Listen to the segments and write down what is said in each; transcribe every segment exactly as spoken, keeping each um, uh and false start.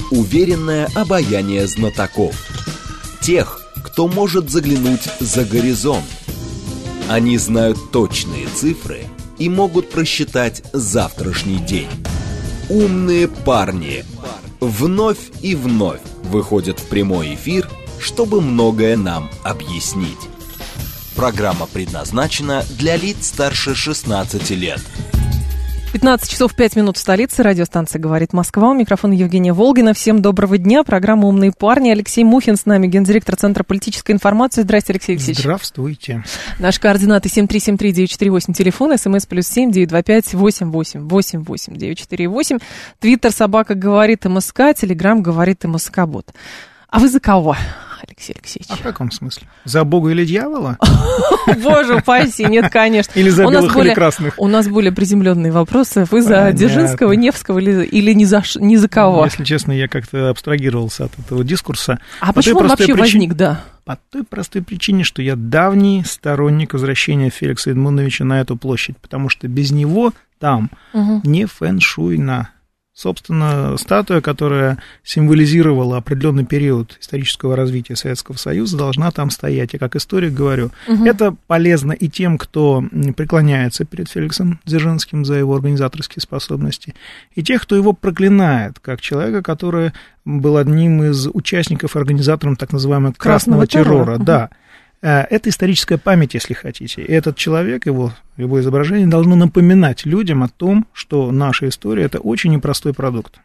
уверенное обаяние знатоков. Тех, кто может заглянуть за горизонт. Они знают точные цифры и могут просчитать завтрашний день. Умные парни вновь и вновь выходят в прямой эфир, чтобы многое нам объяснить. Программа предназначена для лиц старше шестнадцати лет. пятнадцать часов пять минут в столице. Радиостанция «Говорит Москва». У микрофона Евгения Волгина. Всем доброго дня. Программа «Умные парни». Алексей Мухин с нами, гендиректор Центра политической информации. Здравствуйте, Алексей Алексеевич. Здравствуйте. Наши координаты семь три семь три девять четыре восемь, телефон, смс плюс семь девять два пять восемь восемь восемь восемь девять четыре восемь. Твиттер собака говорит МСК, Телеграм говорит МСК-бот. А вы за кого, Алексей Алексеевич? А в каком смысле? За Бога или дьявола? Боже упаси, нет, конечно. Или за белых или красных? У нас более приземленные вопросы. Вы за Дзержинского, Невского или ни за кого? Если честно, я как-то абстрагировался от этого дискурса. А почему он вообще возник, да? По той простой причине, что я давний сторонник возвращения Феликса Эдмундовича на эту площадь, потому что без него там не фэн-шуйно. Собственно, статуя, которая символизировала определенный период исторического развития Советского Союза, должна там стоять. Я как историк говорю, угу. Это полезно и тем, кто преклоняется перед Феликсом Дзержинским за его организаторские способности, и тех, кто его проклинает, как человека, который был одним из участников, организатором так называемого красного, красного террора. террора. Угу. Да. Это историческая память, если хотите. И этот человек, его, его изображение должно напоминать людям о том, что наша история – это очень непростой продукт.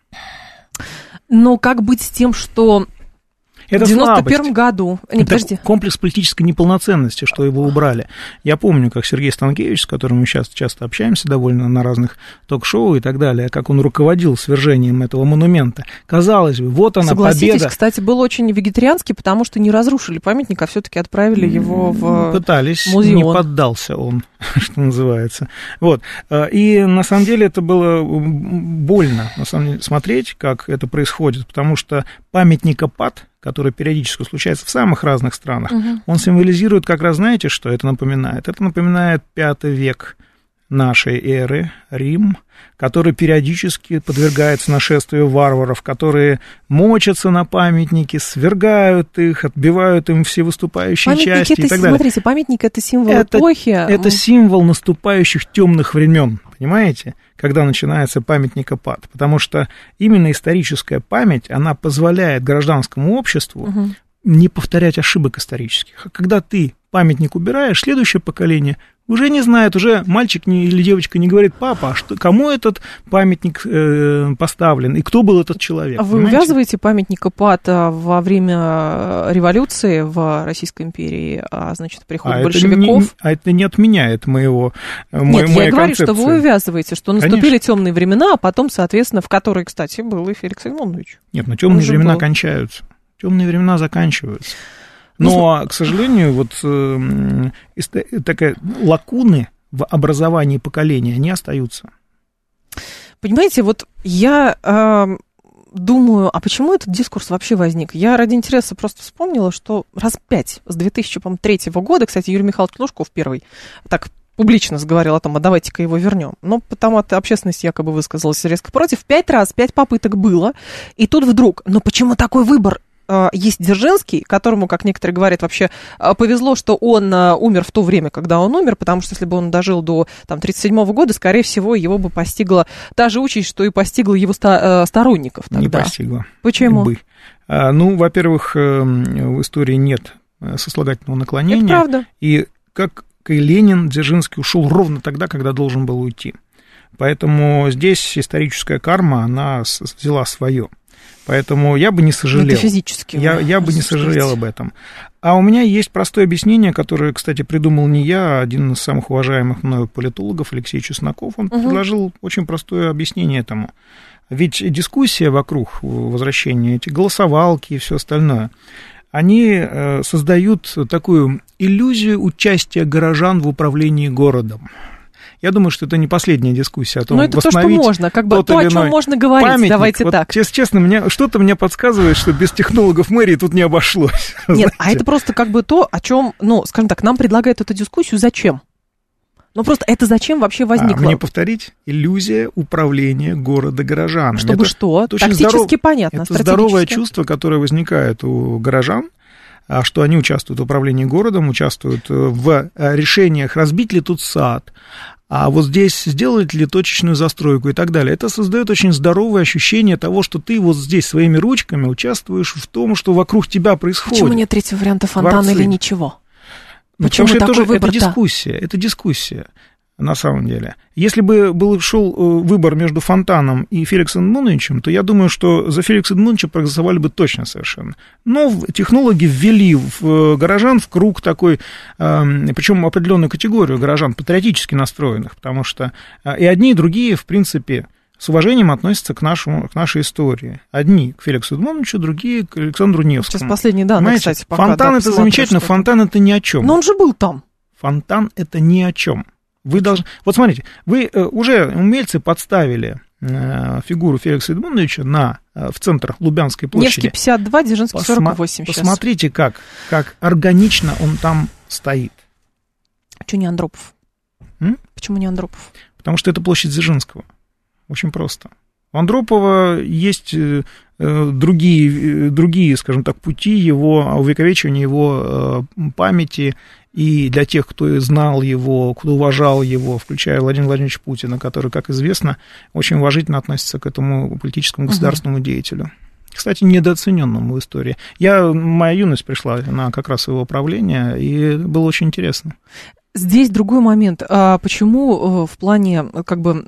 Но как быть с тем, что это в девяносто первом году... Не, это подожди. комплекс политической неполноценности, что его убрали. Я помню, как Сергей Станкевич, с которым мы сейчас часто общаемся довольно на разных ток-шоу и так далее, как он руководил свержением этого монумента. Казалось бы, вот она, Согласитесь, победа. Кстати, был очень вегетарианский, потому что не разрушили памятник, а все-таки отправили его в Пытались, музеон. Не поддался он, что называется. Вот. И на самом деле это было больно, на самом деле, смотреть, как это происходит, потому что памятникопад, который периодически случается в самых разных странах, угу. Он символизирует как раз, знаете, что это напоминает? Это напоминает пятый век нашей эры, Рим, который периодически подвергается нашествию варваров, которые мочатся на памятники, свергают их, отбивают им все выступающие памятники части это, и так далее. Смотрите, памятник – это символ это, эпохи. Это символ наступающих темных времен, понимаете, когда начинается памятникопад. Потому что именно историческая память, она позволяет гражданскому обществу угу. не повторять ошибок исторических. А когда ты памятник убираешь, следующее поколение уже не знает, уже мальчик не, или девочка не говорит: папа, а что, кому этот памятник э, поставлен и кто был этот человек? А вы понимаете? увязываете памятникопад во время революции в Российской империи, а значит, приход а большевиков? Это не, а это не отменяет моего Нет, моей, я моей говорю, концепции. что вы увязываете, что наступили темные времена, а потом, соответственно, в которые, кстати, был и Феликс Эдмундович. Нет, но темные времена был. кончаются. Темные времена заканчиваются. Но, к сожалению, вот э, такая лакуны в образовании поколения, они остаются. Понимаете, вот я э, думаю, а почему этот дискурс вообще возник? Я ради интереса просто вспомнила, что раз пять с две тысячи третьего года, кстати, Юрий Михайлович Лужков первый так публично заговорил о том, а давайте-ка его вернем. Но потому что общественность якобы высказалась резко против. Пять раз, пять попыток было, и тут вдруг, но почему такой выбор? Есть Дзержинский, которому, как некоторые говорят, вообще повезло, что он умер в то время, когда он умер, потому что если бы он дожил до там, тридцать седьмого года, скорее всего, его бы постигла та же участь, что и постигла его сторонников тогда. Не постигла. Почему? Бы. Ну, во-первых, в истории нет сослагательного наклонения. Это правда. И как и Ленин, Дзержинский ушел ровно тогда, когда должен был уйти. Поэтому здесь историческая карма, она взяла свое. Поэтому я бы не сожалел. Это физически. Я, я бы не сожалел об этом. А у меня есть простое объяснение, которое, кстати, придумал не я, а один из самых уважаемых мною политологов, Алексей Чесноков. Он угу. предложил очень простое объяснение этому. Ведь дискуссия вокруг возвращения, эти голосовалки и все остальное, они создают такую иллюзию участия горожан в управлении городом. Я думаю, что это не последняя дискуссия о том, но это то, что можно, как бы то, о чем можно говорить, памятник. Давайте вот, так. Если честно, мне, что-то мне подсказывает, что без технологов мэрии тут не обошлось. Нет, знаете? А это просто как бы то, о чем, ну, скажем так, нам предлагают эту дискуссию зачем? Ну, просто это зачем вообще возникло? А мне повторить? Иллюзия управления города горожанами. Чтобы это, что? Это Тактически здоров... понятно, это здоровое чувство, которое возникает у горожан, что они участвуют в управлении городом, участвуют в решениях, разбить ли тут сад, а вот здесь сделать ли точечную застройку и так далее. Это создает очень здоровое ощущение того, что ты вот здесь своими ручками участвуешь в том, что вокруг тебя происходит. Почему нет третьего варианта фонтана Дворцы. или ничего? Ну, Почему потому что такой это, тоже, выбор-то? это дискуссия, это дискуссия. На самом деле. Если бы был, шел выбор между Фонтаном и Феликсом Эдмундовичем, то я думаю, что за Феликса Эдмундовича проголосовали бы точно совершенно. Но технологи ввели в горожан в круг такой, причем определенную категорию горожан, патриотически настроенных, потому что и одни, и другие, в принципе, с уважением относятся к, нашему, к нашей истории. Одни к Феликсу Эдмундовичу, другие к Александру Невскому. Сейчас последние данные, кстати, пока. Фонтан да, это замечательно, Фонтан это ни о чем. Но он же был там. Фонтан это ни о чем. Вы должны... Вот смотрите, вы уже, умельцы, подставили фигуру Феликса Эдмундовича на, в центр Лубянской площади. Невский пятьдесят два, Дзержинский Посма... сорок восемь сейчас. Посмотрите, как, как органично он там стоит. Почему не Андропов? М? Почему не Андропов? Потому что это площадь Дзержинского. Очень просто. У Андропова есть другие, другие, скажем так, пути его увековечивания его памяти. И для тех, кто знал его, кто уважал его, включая Владимира Владимировича Путина, который, как известно, очень уважительно относится к этому политическому государственному угу. деятелю. Кстати, недооцененному в истории. Я, моя юность пришла на как раз его правление, и было очень интересно. Здесь другой момент. А почему в плане, как бы,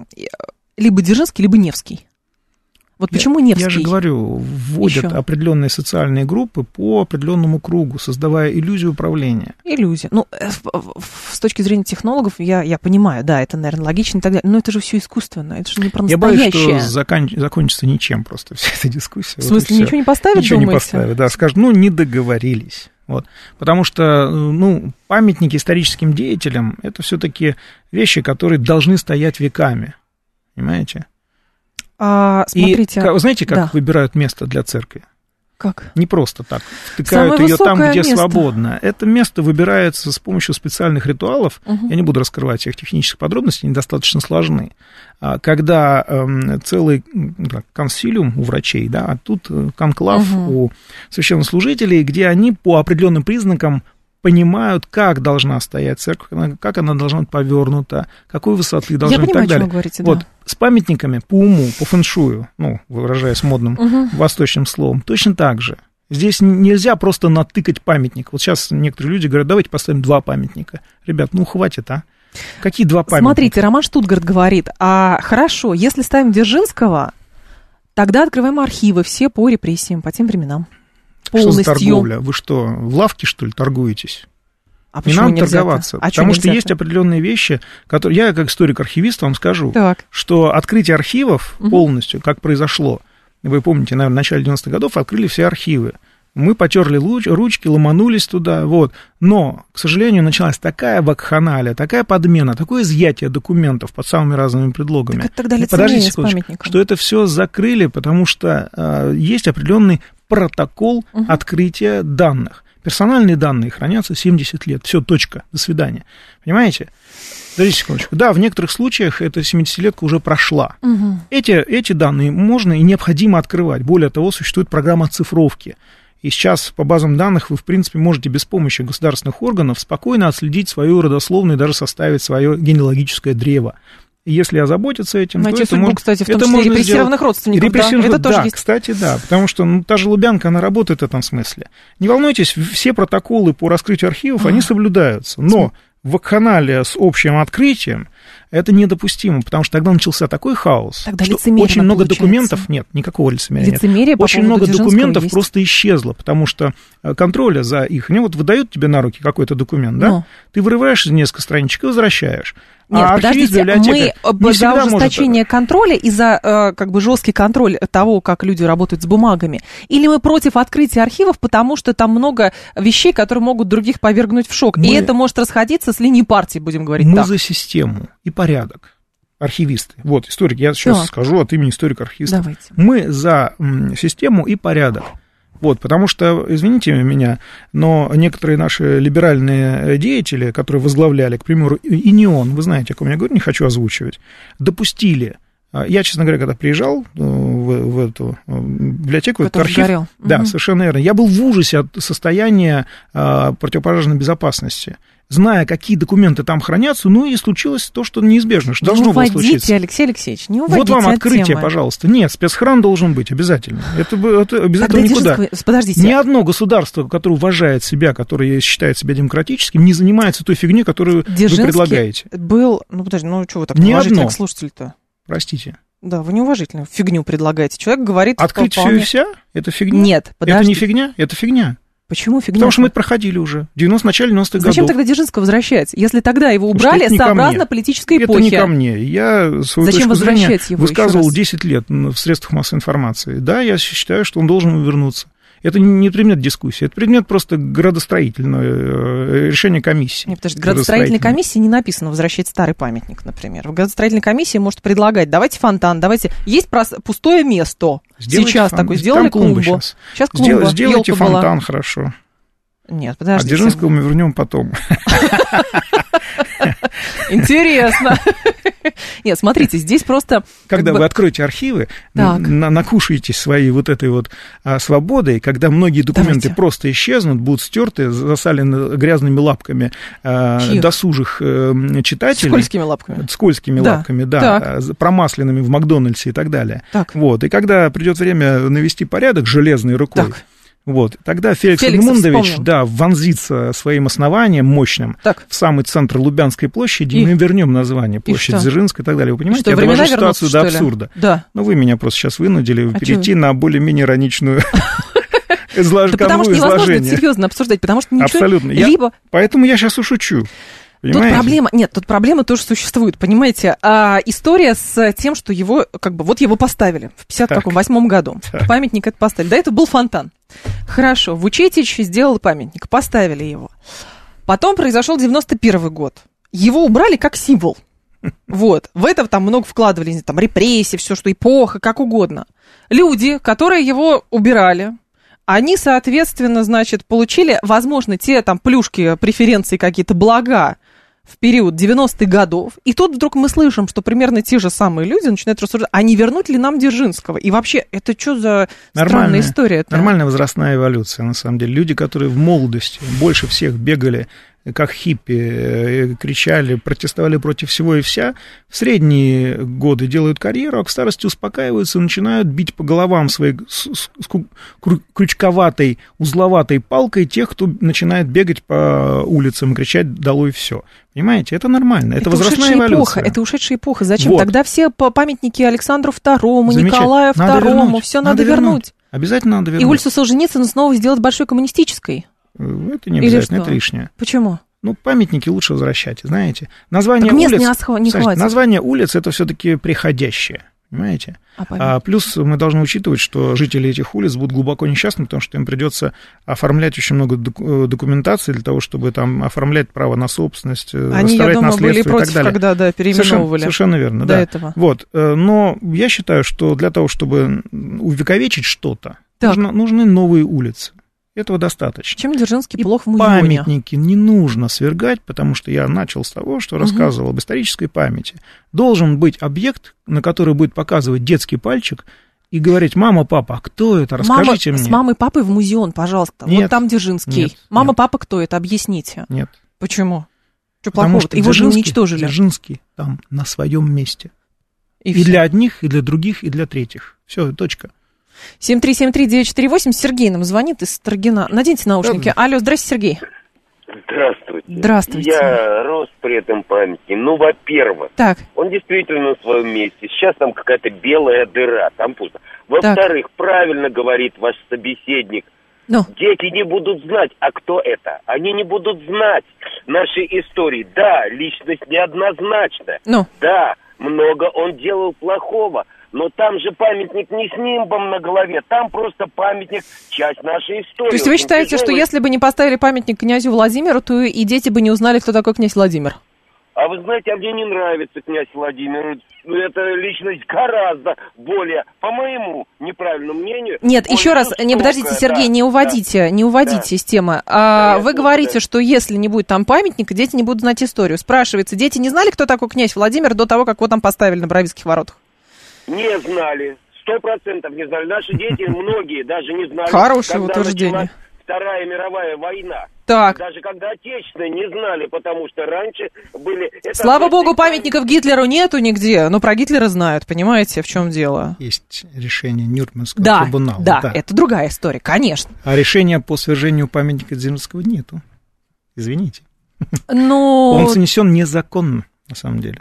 либо Дзержинский, либо Невский? Вот почему Невский? Я же говорю, вводят Еще. определенные социальные группы по определенному кругу, создавая иллюзию управления. Иллюзия. Ну, с точки зрения технологов, я, я понимаю, да, это, наверное, логично и так далее, но это же все искусственно, это же не про настоящее. Я боюсь, что закон... закончится ничем просто вся эта дискуссия. В смысле, вот ничего не поставят, Ничего думаете? не поставят, да, скажут, ну, не договорились. Вот. Потому что, ну, памятники историческим деятелям – это все-таки вещи, которые должны стоять веками, понимаете? А, смотрите, и знаете, как да. выбирают место для церкви? Как? Не просто так. Втыкают ее там, где место. свободно. Это место выбирается с помощью специальных ритуалов. Угу. Я не буду раскрывать всех технических подробностей, они достаточно сложны. Когда э, целый как, консилиум у врачей, да, а тут конклав угу. у священнослужителей, где они по определенным признакам понимают, как должна стоять церковь, как она должна быть повернута, какой высоты должна быть и так далее. Вы говорите, вот да. С памятниками по уму, по фэншую, ну, выражаясь модным угу. восточным словом, точно так же. Здесь нельзя просто натыкать памятник. Вот сейчас некоторые люди говорят, давайте поставим два памятника. Ребят, ну, хватит, а? Какие два памятника? Смотрите, Роман Штутгарт говорит, а хорошо, если ставим Дзержинского, тогда открываем архивы все по репрессиям, по тем временам. Полностью. Что за торговля? Вы что, в лавке, что ли, торгуетесь? А не надо нельзя-то? торговаться, а потому что, что есть определенные вещи, которые... Я, как историк-архивист, вам скажу, так. что открытие архивов угу. полностью, как произошло, вы помните, наверное, в начале девяностых годов открыли все архивы. Мы потерли ручки, ломанулись туда, вот. Но, к сожалению, началась такая вакханалия, такая подмена, такое изъятие документов под самыми разными предлогами. Так это тогда Подождите секундочку, что это все закрыли, потому что э, есть определенный протокол угу. открытия данных. Персональные данные хранятся семьдесят лет. Все, точка, до свидания. Понимаете? Подождите секундочку. Да, в некоторых случаях эта семидесятилетка уже прошла. Угу. Эти, эти данные можно и необходимо открывать. Более того, существует программа оцифровки. И сейчас по базам данных вы, в принципе, можете без помощи государственных органов спокойно отследить свою родословную и даже составить свое генеалогическое древо. И если озаботиться этим, найти то это судьбу, можно, кстати, в том это числе можно репрессированных сделать. родственников, Репрессированных, да, это тоже да, есть. Кстати, да, потому что ну, та же Лубянка, она работает в этом смысле. Не волнуйтесь, все протоколы по раскрытию архивов, а. они соблюдаются, но вакханалия с общим открытием, это недопустимо, потому что тогда начался такой хаос, тогда что очень много получается. документов, нет, никакого лицемерия лицемерие нет, по очень много документов есть. просто исчезло, потому что контроля за их, они вот выдают тебе на руки какой-то документ, да, но. ты вырываешь несколько страничек и возвращаешь. Нет, а подождите, мы за ужесточение может... контроля и за э, как бы жесткий контроль того, как люди работают с бумагами, или мы против открытия архивов, потому что там много вещей, которые могут других повергнуть в шок, мы... и это может расходиться с линией партии, будем говорить мы так. Мы за систему и порядок, архивисты. Вот, историк, я сейчас так. скажу от имени историка-архивистов. Давайте. Мы за м, систему и порядок. Вот, потому что, извините меня, но некоторые наши либеральные деятели, которые возглавляли, к примеру, и не он, вы знаете, о ком я говорю, не хочу озвучивать, допустили. Я, честно говоря, когда приезжал в, в эту библиотеку, в этот архив, горел. Да, угу. совершенно верно, я был в ужасе от состояния а, противопожарной безопасности, зная, какие документы там хранятся, ну и случилось то, что неизбежно, что должно было случиться. Не уводите, Алексей Алексеевич, не уводите Вот вам от открытие, темы. пожалуйста. Нет, спецхран должен быть обязательно. Это, это без этого никуда. Дзержинского... Подождите. Ни одно государство, которое уважает себя, которое считает себя демократическим, не занимается той фигней, которую Дзержинский вы предлагаете. Был, ну подожди, ну что вы так Ни неуважительно одно. к слушателю-то? Простите. Да, вы неуважительно фигню предлагаете. Человек говорит... Открыть все вполне... и вся? Это фигня? Нет, подождите. Это не фигня? Это фигня. Почему фигня? Потому что мы это проходили уже. В девяностых, начале девяностых Зачем годов. тогда Дзержинского возвращать? Если тогда его убрали сообразно политической эпохи. Это не ко мне. Я свою Зачем точку зрения его высказывал десять лет в средствах массовой информации. Да, я считаю, что он должен вернуться. Это не предмет дискуссии, это предмет просто градостроительного решения комиссии. Нет, подожди, в градостроительной комиссии не написано возвращать старый памятник, например. В градостроительной комиссии может предлагать, давайте фонтан, давайте... Есть просто пустое место. Сделайте сейчас фон... такое, сделали клумбу. Сейчас, сейчас клумба, Сдел... Сделайте фонтан, была. Хорошо. Нет, подождите. А Дзержинского мы вернем потом. Интересно. Нет, смотрите, здесь просто... Когда вы откроете архивы, накушаетесь своей вот этой вот свободой, когда многие документы просто исчезнут, будут стерты, засалены грязными лапками досужих читателей. Скользкими лапками. Скользкими лапками, да, промасленными в Макдональдсе и так далее. Вот, и когда придет время навести порядок железной рукой, вот, тогда Феликс Эдмундович, да, вонзится своим основанием мощным так. в самый центр Лубянской площади, и мы вернем название, площадь Дзержинская и так далее. Вы понимаете, что, я довожу ситуацию до абсурда. Да. Но вы меня просто сейчас вынудили а перейти на более-менее ироничную... Да потому что невозможно это серьезно обсуждать, потому что ничего... Абсолютно. Либо... Поэтому я сейчас ушучу. Понимаете? Тут проблема, нет, тут проблема тоже существует, понимаете, а, история с тем, что его, как бы, вот его поставили в пятьдесят восьмом году, так. памятник это поставили, да, это был фонтан, хорошо, Вучетич сделал памятник, поставили его, потом произошел девяносто первый год, его убрали как символ, вот, в это там много вкладывали, там, репрессии, все, что эпоха, как угодно, люди, которые его убирали, они, соответственно, значит, получили, возможно, те там плюшки, преференции, какие-то блага в период девяностых годов. И тут вдруг мы слышим, что примерно те же самые люди начинают рассуждать, а не вернуть ли нам Дзержинского? И вообще, это что за странная история-то? Нормальная возрастная эволюция, на самом деле. Люди, которые в молодости больше всех бегали, как хиппи, кричали, протестовали против всего и вся, в средние годы делают карьеру, а к старости успокаиваются, начинают бить по головам своей крючковатой, узловатой палкой тех, кто начинает бегать по улицам и кричать «долой все». Понимаете, это нормально, это, это возрастная эволюция. Эпоха, это ушедшая эпоха. Зачем? Вот. Тогда все памятники Александру Второму, Николаю надо Второму, вернуть. все надо, надо вернуть. вернуть. Обязательно надо вернуть. И улицу Солженицына снова сделать большой коммунистической. Это не обязательно, это лишнее. Почему? Ну, памятники лучше возвращать, знаете. Название так мест улиц, не, осхва, не слушайте, название улиц это все-таки приходящее, понимаете? А, а плюс мы должны учитывать, что жители этих улиц будут глубоко несчастны, потому что им придется оформлять очень много документации для того, чтобы там оформлять право на собственность, Они, оставлять я думаю, наследство были и против, так далее. Когда да, переименовывали. Совершенно, совершенно верно, до да. этого. Вот, но я считаю, что для того, чтобы увековечить что-то, нужно, нужны новые улицы. Этого достаточно. Чем Дзержинский и плох в музеоне? Памятники не нужно свергать, потому что я начал с того, что угу. рассказывал об исторической памяти. Должен быть объект, на который будет показывать детский пальчик и говорить: мама, папа, а кто это? Расскажите Мама, мне. С мамой, папой в музеон, пожалуйста. Нет, вот там Дзержинский. Нет, мама, нет. папа, кто это? Объясните. Нет. Почему? Что потому плохого? Его же уничтожили. Дзержинский там на своем месте. И, и для одних, и для других, и для третьих. Все, точка. семь три семь три девять четыре восемь. Сергей нам звонит из Строгина. Наденьте наушники. Да. Алло, здрасте, Сергей. Здравствуйте. Здравствуйте. Я рос при этом памятнике. Ну, во-первых, так. он действительно на своем месте. Сейчас там какая-то белая дыра, там пусто. Во-вторых, так. правильно говорит ваш собеседник. Ну. Дети не будут знать, а кто это. Они не будут знать нашей истории. Да, личность неоднозначная. Ну. Да, много он делал плохого. Но там же памятник не с нимбом на голове, там просто памятник, часть нашей истории. То есть вы считаете, тяжелый. Что если бы не поставили памятник князю Владимиру, то и дети бы не узнали, кто такой князь Владимир? А А вы знаете, а мне не нравится князь Владимир. Это личность гораздо более, по моему неправильному мнению... Нет, еще раз, не подождите, Сергей, да, не уводите, да, не уводите да. из темы. А, да, вы говорите, да. что если не будет там памятника, дети не будут знать историю. Спрашивается, дети не знали, кто такой князь Владимир до того, как его там поставили на Боровицких воротах? Не знали. Сто процентов не знали. Наши дети, многие даже не знали. Хорошее утверждение. Вторая мировая война. Так. Даже когда отечественные не знали, потому что раньше были... Слава богу, памятников Гитлеру нету нигде, но про Гитлера знают, понимаете, в чем дело? Есть решение Нюрнбергского да, трибунала. Да, да, это другая история, конечно. А решения по свержению памятника Дзержинского нету. Извините. Но... Он снесен незаконно, на самом деле.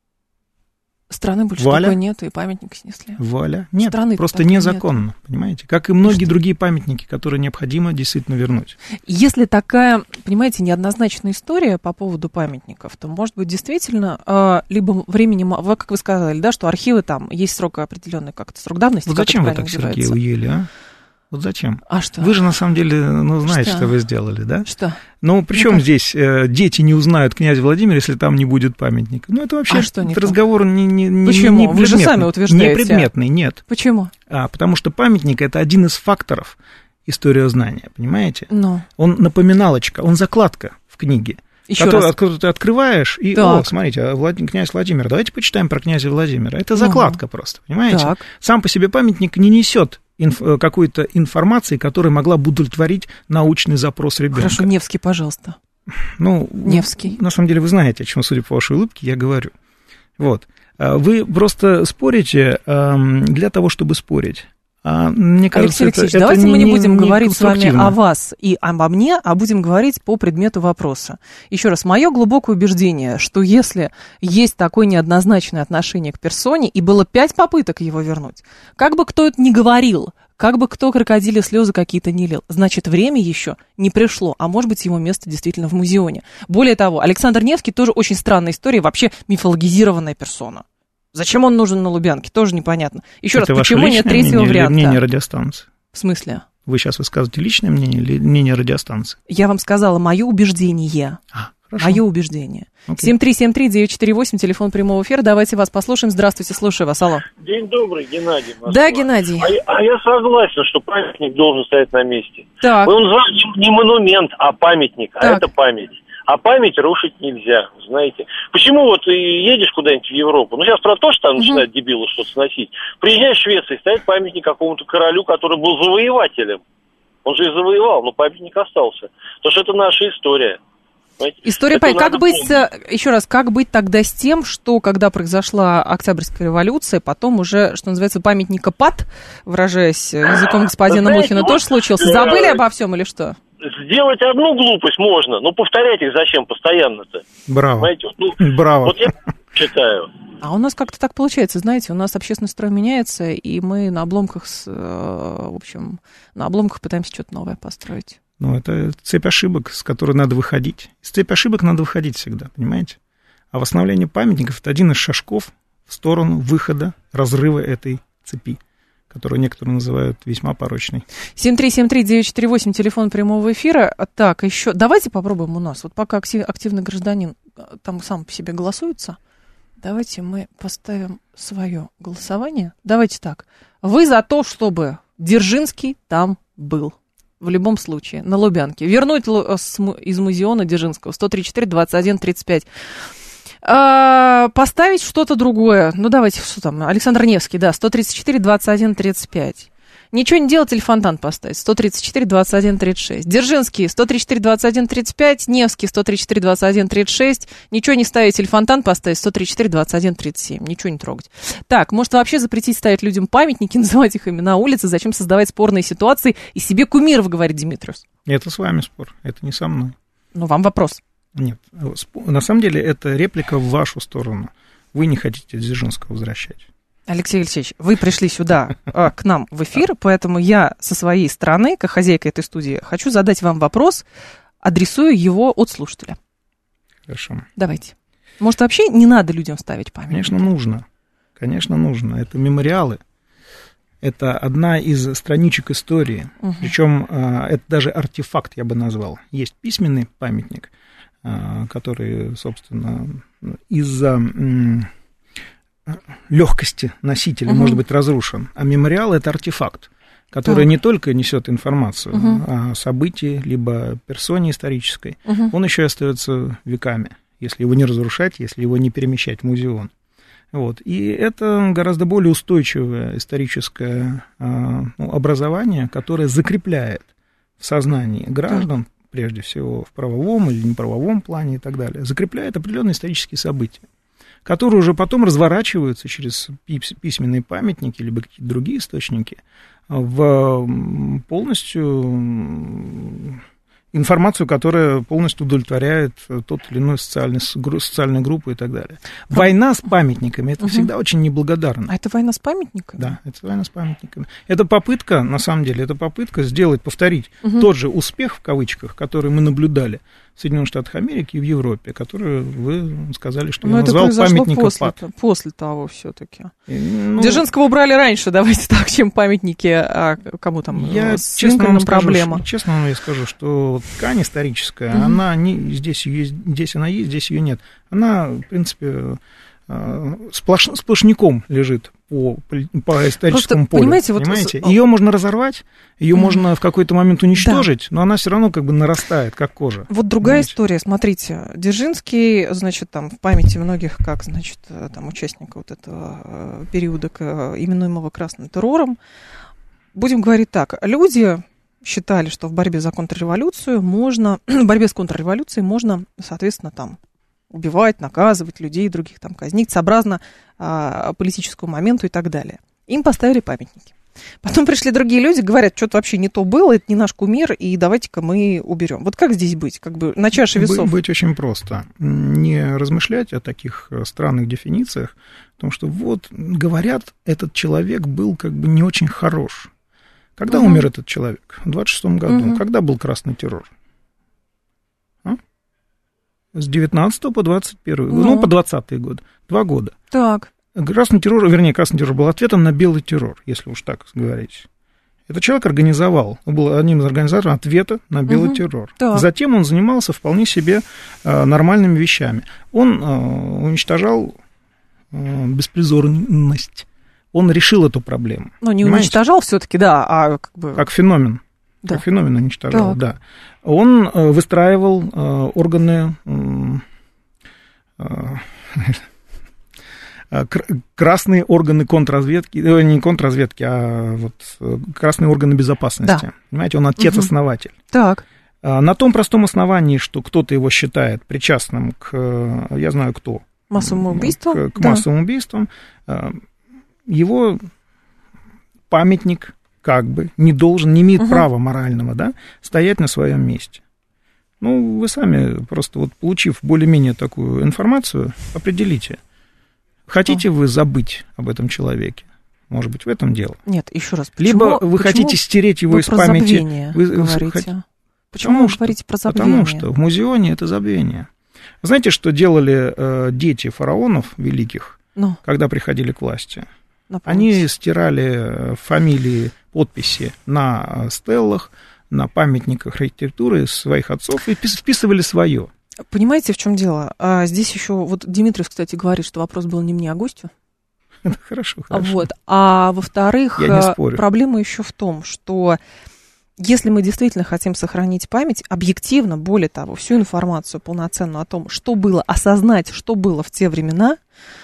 Страны больше Валя? такой нету, и памятник снесли. Валя? Нет, Страны просто незаконно, нет. Понимаете? Как и многие Что? другие памятники, которые необходимо действительно вернуть. Если такая, понимаете, неоднозначная история по поводу памятников, то, может быть, действительно, либо времени, как вы сказали, да, что архивы там, есть срок определенный, как-то срок давности. Вот зачем вы так Сергея уели, а? Вот зачем? А что? Вы же, на самом деле, ну, знаете, что, что вы сделали, да? Что? Ну, причем ну, здесь э, дети не узнают князя Владимира, если там не будет памятника. Ну, это вообще а что это разговор не, не, не, Почему? не Вы же сами утверждаете. Не предметный, нет. Почему? А, потому что памятник – это один из факторов историознания, понимаете? Ну. Он напоминалочка, он закладка в книге. Еще который, раз. Откуда ты открываешь, и, так. о, смотрите, Влад... князь Владимир, давайте почитаем про князя Владимира. Это закладка ага. просто, понимаете? Так. Сам по себе памятник не несет инф... какой-то информации, которая могла бы удовлетворить научный запрос ребенка. Хорошо, Невский, пожалуйста. Ну, Невский. На самом деле вы знаете, о чем, судя по вашей улыбке, я говорю. Вот. Вы просто спорите для того, чтобы спорить. А, мне кажется, Алексей Алексеевич, это, давайте это мы не, не будем не говорить с вами о вас и обо мне, а будем говорить по предмету вопроса. Еще раз, мое глубокое убеждение, что если есть такое неоднозначное отношение к персоне, и было пять попыток его вернуть, как бы кто это ни говорил, как бы кто крокодили слезы какие-то не лил, значит, время еще не пришло, а может быть, его место действительно в музеоне. Более того, Александр Невский тоже очень странная история, вообще мифологизированная персона. Зачем он нужен на Лубянке, тоже непонятно. Еще раз, почему нет третьего мнение, варианта? Или мнение радиостанции. В смысле? Вы сейчас высказываете личное мнение или мнение радиостанции? Я вам сказала мое убеждение. А, хорошо. Мое убеждение. Okay. семь три семь три девять четыре восемь, телефон прямого эфира. Давайте вас послушаем. Здравствуйте, слушаю вас. Алло. День добрый, Геннадий. Москва. Да, Геннадий. А, а я согласен, что памятник должен стоять на месте. Так. Он не монумент, а памятник, так. а это память. А память рушить нельзя, знаете. Почему вот едешь куда-нибудь в Европу, ну сейчас про то, что там угу. начинают дебилы что-то сносить. Приезжаешь в Швецию, стоит памятник какому-то королю, который был завоевателем. Он же и завоевал, но памятник остался. Потому что это наша история. Знаете? История, память. Как быть, еще раз, как быть тогда с тем, что когда произошла Октябрьская революция, потом уже, что называется, памятникопад, выражаясь языком господина Мухина, вот, тоже случился? Забыли обо всем или что? Сделать одну глупость можно, но повторять их зачем постоянно-то? Браво. Знаете, ну, Браво. Вот я считаю. А у нас как-то так получается, знаете, у нас общественный строй меняется, и мы на обломках, с, в общем, на обломках пытаемся что-то новое построить. Ну, это цепь ошибок, с которой надо выходить. Из цепи ошибок надо выходить всегда, понимаете? А восстановление памятников – это один из шажков в сторону выхода, разрыва этой цепи, которую некоторые называют весьма порочной. семь три семь три девять четыре восемь, телефон прямого эфира. Так, еще давайте попробуем у нас. Вот пока активный гражданин там сам по себе голосуется, давайте мы поставим свое голосование. Давайте так. Вы за то, чтобы Дзержинский там был. В любом случае, на Лубянке. Вернуть из музеона Дзержинского. сто тридцать четыре двадцать один тридцать пять. А, поставить что-то другое. Ну, давайте, что там? Александр Невский, да, сто тридцать четыре двадцать один тридцать пять. Ничего не делать или фонтан поставить. сто тридцать четыре двадцать один тридцать шесть. Дзержинский, сто тридцать четыре двадцать один тридцать пять. Невский, сто тридцать четыре двадцать один тридцать шесть. Ничего не ставить или фонтан поставить. сто тридцать четыре двадцать один тридцать семь. Ничего не трогать. Так, может вообще запретить ставить людям памятники, называть их имена улицы? Зачем создавать спорные ситуации и себе кумиров, говорит Димитриус? Это с вами спор, это не со мной. Ну, вам вопрос. Нет, на самом деле это реплика в вашу сторону. Вы не хотите Дзержинского возвращать. Алексей Алексеевич, вы пришли сюда, к нам в эфир, поэтому я со своей стороны, как хозяйка этой студии, хочу задать вам вопрос, адресуя его от слушателя. Хорошо. Давайте. Может, вообще не надо людям ставить памятники? Конечно, нужно. Конечно, нужно. Это мемориалы. Это одна из страничек истории. Угу. Причем это даже артефакт, я бы назвал. Есть письменный памятник, который, собственно, из-за легкости носителя угу. может быть разрушен. А мемориал — это артефакт, который так. не только несет информацию угу. о событии, либо персоне исторической, угу. он еще и остается веками, если его не разрушать, если его не перемещать в музеон. Вот. И это гораздо более устойчивое историческое ну, образование, которое закрепляет в сознании граждан, так. прежде всего в правовом или неправовом плане и так далее, закрепляет определенные исторические события, которые уже потом разворачиваются через письменные памятники либо какие-то другие источники в полностью информацию, которая полностью удовлетворяет тот или иной социальный, социальную группу и так далее. Война с памятниками — это угу. всегда очень неблагодарно. А это война с памятниками? Да, это война с памятниками. Это попытка, на самом деле, это попытка сделать, повторить угу. тот же успех, в кавычках, который мы наблюдали в Соединенных Штатах Америки и в Европе, который вы сказали, что Но я назвал памятником после, после того все-таки. Ну, Дзержинского убрали раньше, давайте так, чем памятники, а кому там я с Линкольном проблема. Скажу, честно вам я скажу, что ткань историческая, угу. она не, здесь, есть, здесь она есть, здесь ее нет. Она, в принципе, сплош, сплошняком лежит по, по историческому Просто, полю. Понимаете, понимаете? Вот... Ее можно разорвать, ее mm. можно в какой-то момент уничтожить, да. но она все равно как бы нарастает, как кожа. Вот другая понимаете? История, смотрите, Дзержинский, значит, там в памяти многих, как, значит, там участника вот этого периода, именуемого красным террором, будем говорить так, люди считали, что в борьбе за контрреволюцию можно, в борьбе с контрреволюцией можно, соответственно, там убивать, наказывать людей, других там казнить, сообразно а, политическому моменту и так далее. Им поставили памятники. Потом пришли другие люди, говорят, что-то вообще не то было, это не наш кумир, и давайте-ка мы уберем. Вот как здесь быть? Как бы на чаше весов? Быть очень просто. Не размышлять о таких странных дефинициях, потому что вот, говорят, этот человек был как бы не очень хорош. Когда угу. умер этот человек? В двадцать шестом году. Угу. Когда был красный террор? С девятнадцатого по двадцать первый, ну, ну по двадцатый год, два года. Так. Красный террор, вернее, красный террор был ответом на белый террор, если уж так говорить. Этот человек организовал, был одним из организаторов ответа на белый угу. террор. Так. Затем он занимался вполне себе э, нормальными вещами. Он э, уничтожал э, беспризорность. Он решил эту проблему. Ну, не понимаете? Уничтожал все-таки, да, а как бы... Как феномен. Да. Как феномен уничтожал, так. да. Он э, выстраивал э, органы, э, э, красные органы контрразведки, э, не контрразведки, а вот э, красные органы безопасности. Да. Понимаете, он отец-основатель. Угу. Так. Э, на том простом основании, что кто-то его считает причастным к, э, я знаю кто, массовым убийствам, к, к да. массовым убийствам, э, его памятник как бы не должен, не имеет угу. права морального, да, стоять на своем месте. Ну, вы сами просто вот, получив более-менее такую информацию, определите, хотите вы забыть об этом человеке? Может быть, в этом дело? Нет, еще раз. Почему, Либо вы хотите стереть его из памяти. Вы говорите? Хот... Почему вы говорите про забвение? Потому что в музеоне это забвение. Знаете, что делали э, дети фараонов великих, ну. когда приходили к власти? Напомните. Они стирали фамилии, подписи на стеллах, на памятниках архитектуры своих отцов и вписывали свое. Понимаете, в чем дело? А здесь еще, вот Димитриев, кстати, говорит, что вопрос был не мне, а гостю. Хорошо, хорошо. Вот. А во-вторых, проблема еще в том, что если мы действительно хотим сохранить память, объективно, более того, всю информацию полноценную о том, что было, осознать, что было в те времена,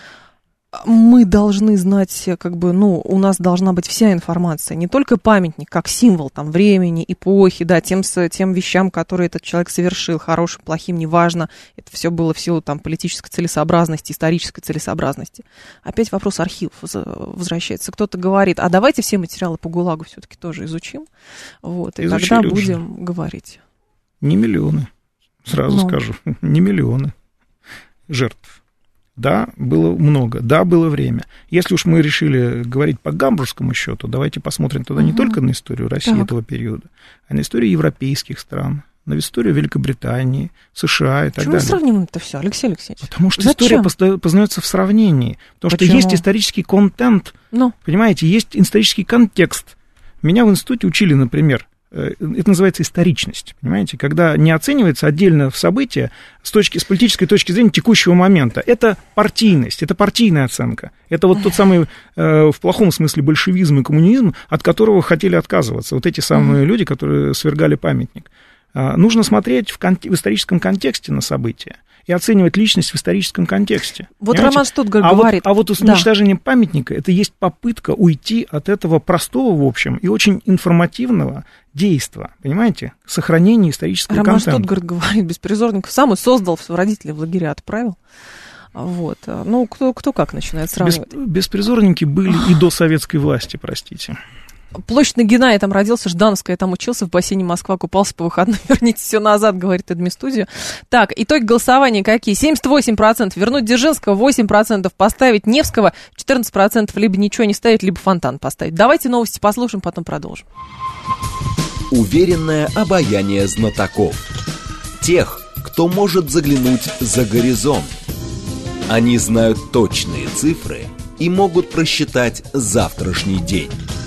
мы должны знать, как бы, ну, у нас должна быть вся информация, не только памятник, как символ там времени, эпохи, да, тем, тем вещам, которые этот человек совершил, хорошим, плохим, неважно, это все было в силу там политической целесообразности, исторической целесообразности. Опять вопрос архивов возвращается. Кто-то говорит, а давайте все материалы по ГУЛАГу все-таки тоже изучим, вот, и Изучили тогда будем уже. Говорить. Не миллионы, сразу ну. скажу, не миллионы жертв. Да, было много, да, было время. Если уж мы решили говорить по гамбургскому счету, давайте посмотрим тогда угу. не только на историю России так. этого периода, а на историю европейских стран, на историю Великобритании, США и так Почему далее. Почему сравним это все, Алексей Алексеевич? Потому что Зачем? история познается в сравнении. Потому Почему? Что есть исторический контент, ну. понимаете, есть исторический контекст. Меня в институте учили, например, это называется историчность, понимаете, когда не оценивается отдельно событие с, точки, с политической точки зрения текущего момента. Это партийность, это партийная оценка. Это вот тот самый, в плохом смысле, большевизм и коммунизм, от которого хотели отказываться. Вот эти самые mm-hmm. люди, которые свергали памятник. Нужно смотреть в, кон- в историческом контексте на события и оценивать личность в историческом контексте. Вот понимаете? Роман Штутгарт а говорит... Вот, а вот уничтожение да. памятника, это есть попытка уйти от этого простого, в общем, и очень информативного действия, понимаете, сохранения исторического Роман контента. Роман Штутгарт говорит, Беспризорников сам и создал, родителей в лагеря отправил. Вот. Ну, кто, кто как начинает сравнивать? Бес, беспризорники были и до советской власти, простите. Площадь Нагина, я там родился, Ждановская, я там учился, в бассейне Москва, купался по выходным, верните все назад, говорит Эдми-студия. Так, итоги голосования какие? семьдесят восемь процентов вернуть Дзержинского, восемь процентов поставить Невского, четырнадцать процентов либо ничего не ставить, либо фонтан поставить. Давайте новости послушаем, потом продолжим. Уверенное обаяние знатоков. Тех, кто может заглянуть за горизонт. Они знают точные цифры и могут просчитать завтрашний день.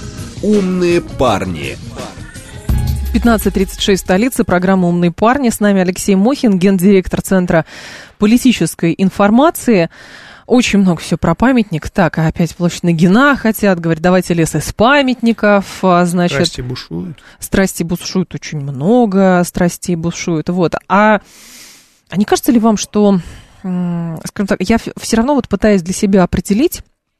Умные парни. пятнадцать тридцать шесть, столица, программа «Умные парни». С нами Алексей Мохин, гендиректор Центра политической информации. Очень много всего про памятник. Так, опять площадь Нагина хотят, говорят, давайте лес из памятников. Значит, страсти бушуют. Страсти бушуют очень много, страстей бушуют. Вот. А, а не кажется ли вам, что, скажем так, я все равно вот пытаюсь для себя определить,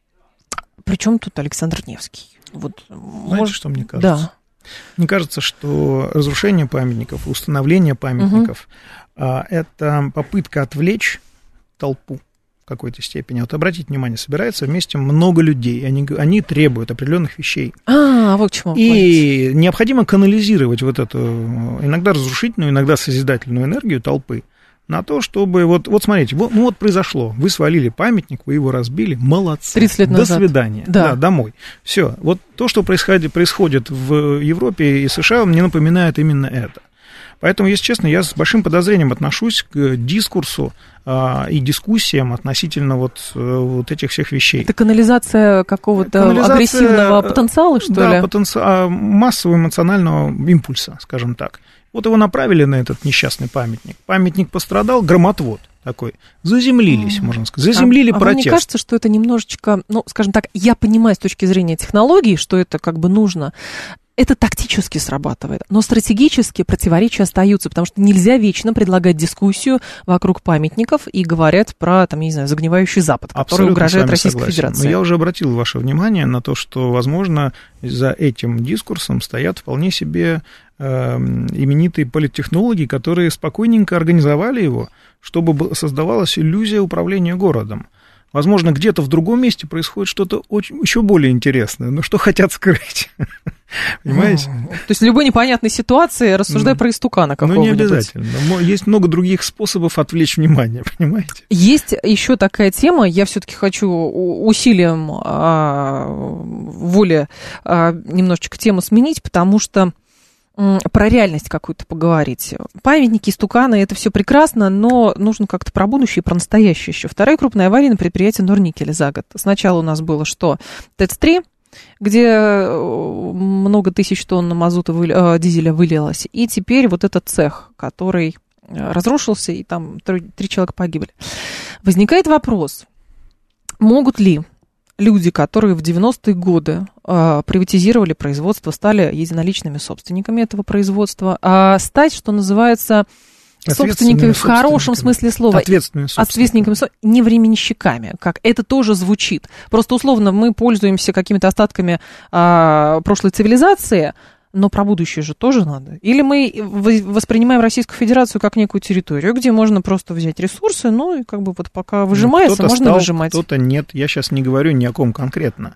при чем тут Александр Невский? Вот, знаете, может... что мне кажется? Да. Мне кажется, что разрушение памятников, установление памятников, угу. а, это попытка отвлечь толпу в какой-то степени. Вот обратите внимание, собирается вместе много людей, они, они требуют определенных вещей. А, вот чему. И понимаете. Необходимо канализировать вот эту иногда разрушительную, иногда созидательную энергию толпы на то, чтобы... Вот, вот смотрите, вот, ну вот произошло. Вы свалили памятник, вы его разбили. Молодцы. тридцать лет назад. До свидания. Да. Да, домой. Все. Вот то, что происходит, происходит в Европе и США, мне напоминает именно это. Поэтому, если честно, я с большим подозрением отношусь к дискурсу а, и дискуссиям относительно вот, вот этих всех вещей. Это канализация какого-то канализация, агрессивного потенциала, что да, ли? Да, потенци... массового эмоционального импульса, скажем так. Вот его направили на этот несчастный памятник. Памятник пострадал, громотвод такой. Заземлились, mm. можно сказать. Заземлили а, протест. А мне кажется, что это немножечко, ну, скажем так, я понимаю с точки зрения технологий, что это как бы нужно. Это тактически срабатывает, но стратегически противоречия остаются, потому что нельзя вечно предлагать дискуссию вокруг памятников и говорят про, там, я не знаю, загнивающий Запад, который абсолютно угрожает Российской согласен. Федерации. Но я уже обратил ваше внимание на то, что, возможно, за этим дискурсом стоят вполне себе э, именитые политтехнологи, которые спокойненько организовали его, чтобы создавалась иллюзия управления городом. Возможно, где-то в другом месте происходит что-то очень, еще более интересное, но что хотят скрыть. Понимаете? То есть в любой непонятной ситуации рассуждай про истукана какого-нибудь. Ну, не обязательно. Есть много других способов отвлечь внимание, понимаете? Есть еще такая тема, я все-таки хочу усилием а, воли а, немножечко тему сменить, потому что про реальность какую-то поговорить. Памятники, истуканы, это все прекрасно, но нужно как-то про будущее и про настоящее еще. Вторая крупная авария на предприятии Норникеля за год. Сначала у нас было что? ТЭЦ-три, где много тысяч тонн мазута, вы, э, дизеля вылилось. И теперь вот этот цех, который разрушился, и там три, три человека погибли. Возникает вопрос, могут ли люди, которые в девяностые годы э, приватизировали производство, стали единоличными собственниками этого производства, э, стать, что называется, собственниками в хорошем смысле слова, ответственными собственниками, не временщиками, как это тоже звучит. Просто условно мы пользуемся какими-то остатками э, прошлой цивилизации, но про будущее же тоже надо. Или мы воспринимаем Российскую Федерацию как некую территорию, где можно просто взять ресурсы, ну и как бы вот пока выжимается, ну, можно стал, выжимать. Кто-то нет, я сейчас не говорю ни о ком конкретно.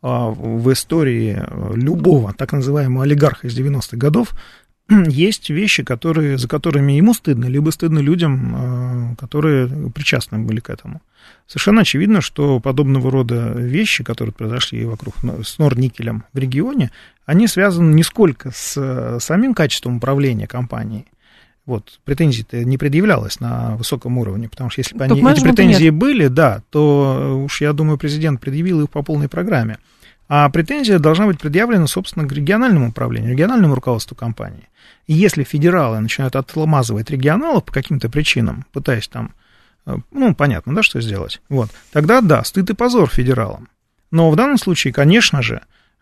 В истории любого так называемого олигарха из девяностых годов есть вещи, которые, за которыми ему стыдно, либо стыдно людям, которые причастны были к этому. Совершенно очевидно, что подобного рода вещи, которые произошли вокруг с Норникелем в регионе, они связаны не сколько с самим качеством управления компанией. Вот, претензий-то не предъявлялось на высоком уровне, потому что если бы они, эти претензии нет. были, да, то уж, я думаю, президент предъявил их по полной программе. А претензия должна быть предъявлена, собственно, к региональному управлению, региональному руководству компании. И если федералы начинают отламазывать регионалов по каким-то причинам, пытаясь там, ну, понятно, да, что сделать, вот, тогда да, стыд и позор федералам. Но в данном случае, конечно же,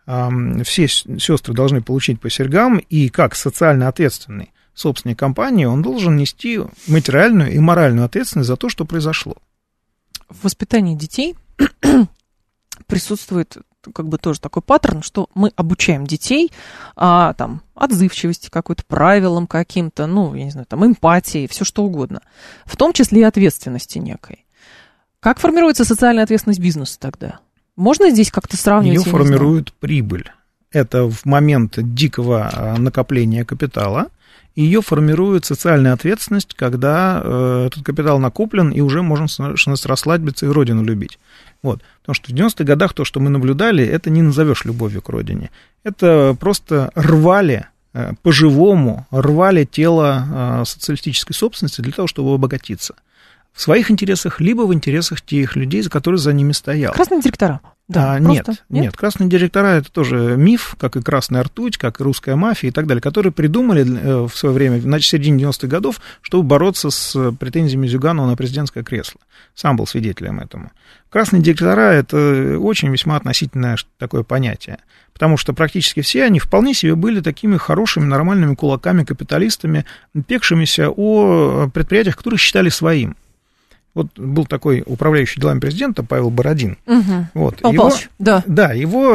все сестры должны получить по серьгам, и как социально ответственный собственник компании, он должен нести материальную и моральную ответственность за то, что произошло. В воспитании детей присутствует как бы тоже такой паттерн, что мы обучаем детей а, там, отзывчивости какой-то, правилам каким-то, ну, я не знаю, там, эмпатии, все что угодно, в том числе и ответственности некой. Как формируется социальная ответственность бизнеса тогда? Можно здесь как-то сравнивать? Ее формирует прибыль. Это в момент дикого накопления капитала. Ее формирует социальная ответственность, когда э, этот капитал накоплен, и уже можно расслабиться и родину любить. Вот. Потому что в девяностых годах то, что мы наблюдали, это не назовешь любовью к родине. Это просто рвали, э, по-живому рвали тело э, социалистической собственности для того, чтобы обогатиться. В своих интересах, либо в интересах тех людей, за которые за ними стоял. Красные директора. Да, а, нет, нет, нет, красные директора — это тоже миф, как и красная ртуть, как и русская мафия и так далее, которые придумали в свое время, в середине девяностых годов, чтобы бороться с претензиями Зюганова на президентское кресло. Сам был свидетелем этому. Красные директора — это очень весьма относительное такое понятие, потому что практически все они вполне себе были такими хорошими, нормальными кулаками-капиталистами, пекшимися о предприятиях, которые считали своим. Вот был такой управляющий делами президента Павел Бородин. Угу. Вот. Павел его, Павлович, да. Да, его,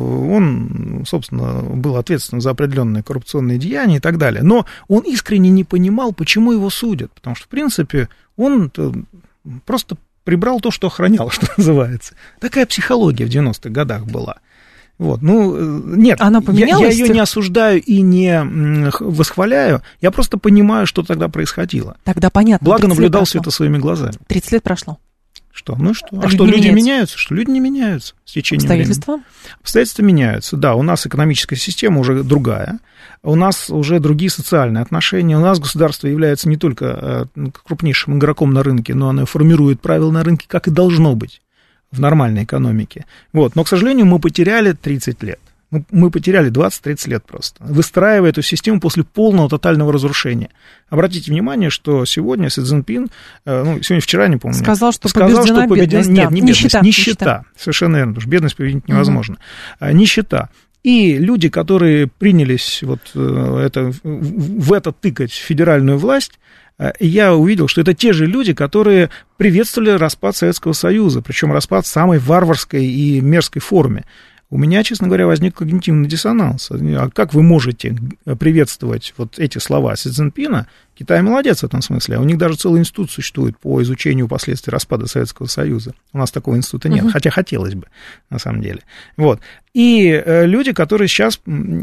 он, собственно, был ответственен за определенные коррупционные деяния и так далее. Но он искренне не понимал, почему его судят. Потому что, в принципе, он просто прибрал то, что охранял, что называется. Такая психология в девяностых годах была. Вот, ну, нет, Она я, я ее не осуждаю и не восхваляю, я просто понимаю, что тогда происходило. Тогда понятно. Благо наблюдал все это своими глазами. тридцать лет прошло. Что? Ну что? А, а что, люди меняются? меняются? Что, люди не меняются с течением Обстоятельства? времени. Обстоятельства меняются, да. У нас экономическая система уже другая, у нас уже другие социальные отношения, у нас государство является не только крупнейшим игроком на рынке, но оно формирует правила на рынке, как и должно быть в нормальной экономике. Вот. Но, к сожалению, мы потеряли тридцать лет. Мы, мы потеряли двадцать-тридцать лет просто, выстраивая эту систему после полного тотального разрушения. Обратите внимание, что сегодня Си Цзиньпин, ну, сегодня-вчера, не помню, сказал, что сказал, побеждена что победен... бедность. Нет, да. не бедность, нищета. нищета. нищета. Совершенно верно, потому что бедность победить невозможно. Угу. Нищета. И люди, которые принялись вот это, в это тыкать федеральную власть, я увидел, что это те же люди, которые приветствовали распад Советского Союза, причем распад в самой варварской и мерзкой форме. У меня, честно говоря, возник когнитивный диссонанс. А как вы можете приветствовать вот эти слова Си Цзиньпина? Китай молодец в этом смысле. У них даже целый институт существует по изучению последствий распада Советского Союза. У нас такого института нет, uh-huh. хотя хотелось бы, на самом деле. Вот. И э, люди, которые сейчас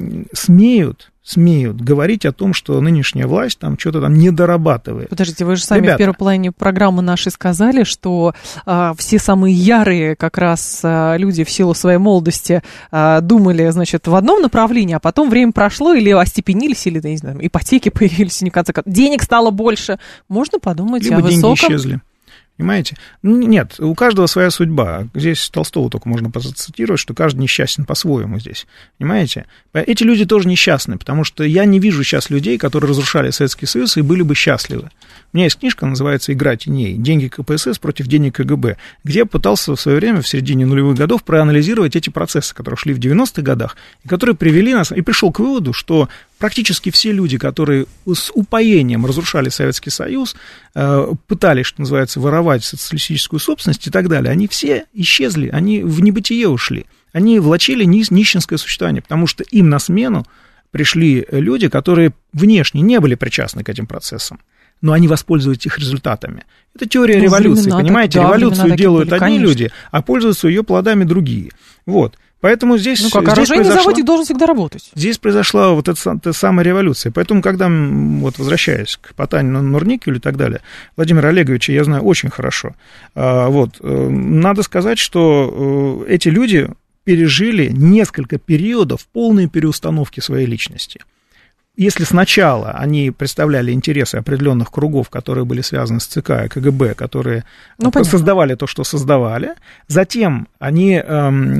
смеют, смеют говорить о том, что нынешняя власть там что-то там не дорабатывает. Подождите, вы же сами Ребята, в первой половине программы нашей сказали, что а, все самые ярые как раз а, люди в силу своей молодости а, думали, значит, в одном направлении, а потом время прошло, или остепенились, или, не знаю, ипотеки появились, не в конце концов, денег стало больше. Можно подумать Либо о высоком... деньги исчезли. Понимаете? Нет, у каждого своя судьба. Здесь Толстого только можно процитировать, что каждый несчастен по-своему здесь. Понимаете? Эти люди тоже несчастны, потому что я не вижу сейчас людей, которые разрушали Советский Союз и были бы счастливы. У меня есть книжка, называется «Игра теней. Деньги ка пэ эс эс против денег ка гэ бэ», где я пытался в свое время, в середине нулевых годов, проанализировать эти процессы, которые шли в девяностых годах, и которые привели нас, и пришел к выводу, что практически все люди, которые с упоением разрушали Советский Союз, пытались, что называется, воровать социалистическую собственность и так далее, они все исчезли, они в небытие ушли. Они влачили нищенское существование, потому что им на смену пришли люди, которые внешне не были причастны к этим процессам, но они воспользуются их результатами. Это теория ну, революции, понимаете? Так, да, революцию делают одни были, люди, а пользуются ее плодами другие. Вот. Поэтому здесь... Ну как, здесь оружейный произошла... заводик должен всегда работать. Здесь произошла вот эта, эта самая революция. Поэтому, когда, вот возвращаясь к Потанину, Нурникелю и так далее, Владимира Олеговича я знаю очень хорошо. Вот. Надо сказать, что эти люди пережили несколько периодов полной переустановки своей личности. если сначала они представляли интересы определенных кругов, которые были связаны с ЦК и КГБ, которые ну, создавали то, что создавали, затем они, э,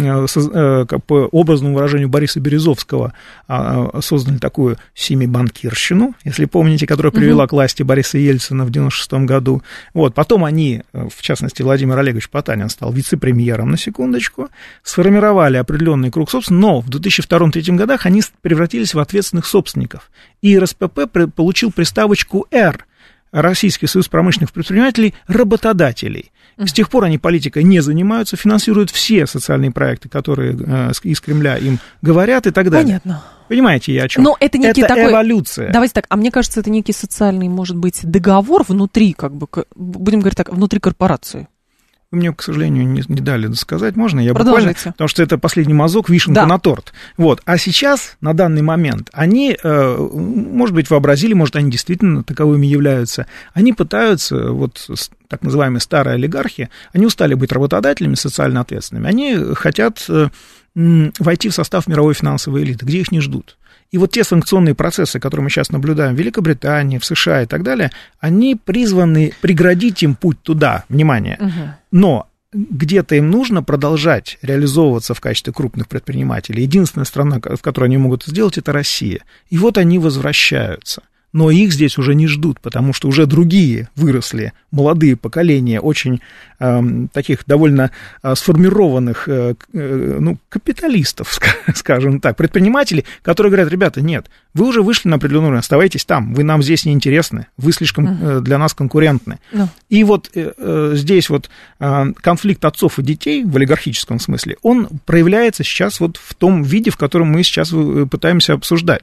э, как по образному выражению Бориса Березовского, э, создали такую семибанкирщину, если помните, которая привела угу. к власти Бориса Ельцина в девяносто шестом году. Вот, потом они, в частности, Владимир Олегович Потанин стал вице-премьером, на секундочку, сформировали определенный круг собственников, но в две тысячи втором — две тысячи третьем годах они превратились в ответственных собственников. И РСПП получил приставочку «Р», Российский союз промышленных предпринимателей, работодателей. С тех пор они политикой не занимаются, финансируют все социальные проекты, которые э, из Кремля им говорят и так далее. Понятно. Понимаете, я о чем? Но это некий это такой... эволюция. Давайте так, а мне кажется, это некий социальный, может быть, договор внутри, как бы, будем говорить так, внутри корпорации. Вы мне, к сожалению, не, не дали сказать. Можно? Я буквально, потому что это последний мазок, вишенка да. на торт. Вот. А сейчас, на данный момент, они, э, может быть, вообразили, может, они действительно таковыми являются, они пытаются, вот так называемые старые олигархи, они устали быть работодателями социально ответственными, они хотят э, войти в состав мировой финансовой элиты, где их не ждут. И вот те санкционные процессы, которые мы сейчас наблюдаем в Великобритании, в США и так далее, они призваны преградить им путь туда, внимание. Угу. Но где-то им нужно продолжать реализовываться в качестве крупных предпринимателей. Единственная страна, в которой они могут это сделать, это Россия. И вот они возвращаются. Но их здесь уже не ждут, потому что уже другие выросли, молодые поколения, очень э, таких довольно э, сформированных э, э, ну, капиталистов, скажем так, предпринимателей, которые говорят: ребята, нет, вы уже вышли на определенный уровень, оставайтесь там, вы нам здесь не интересны, вы слишком э, для нас конкурентны. No. И вот э, э, здесь вот э, конфликт отцов и детей в олигархическом смысле, он проявляется сейчас вот в том виде, в котором мы сейчас пытаемся обсуждать.